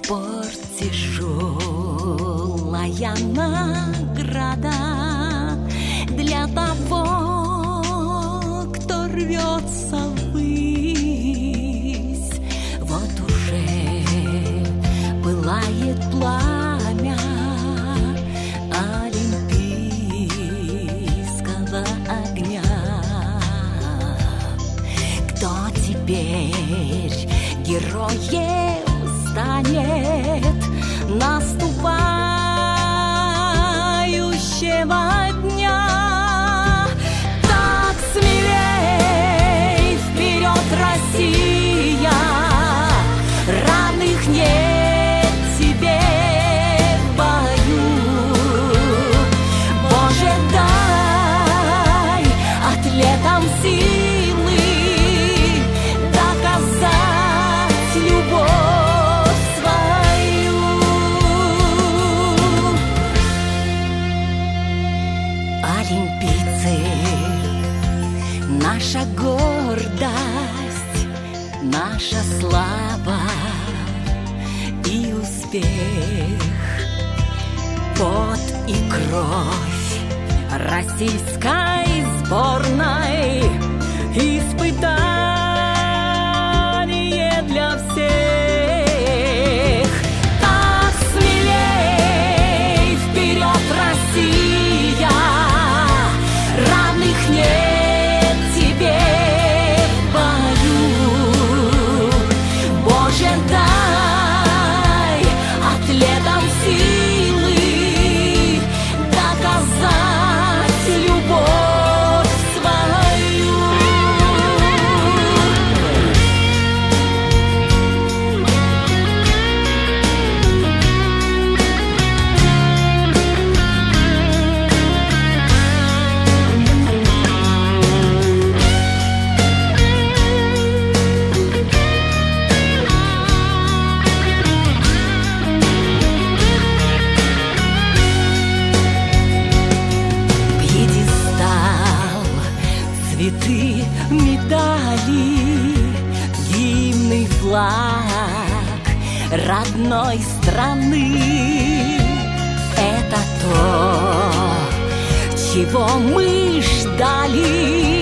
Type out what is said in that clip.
пор тяжелая награда для того, кто рвется ввысь. Вот уже пылает пламя олимпийского огня. Кто теперь героем станет наступающего дня? Так смелей вперед, Россия! Равных нет тебе в бою. Боже, дай атлетам силы доказать любовь свою. Олимпийцы, наша гордость, наша слава и успех, пот и кровь российской сборной, испытание для всех. Так смелей вперед, Россия! Равных нет тебе в бою. Боже, дай атлетам силы доказать любовь свою. Пьедестал, цветы, медали, гимн и флаг родной страны — это то, чего мы ждали.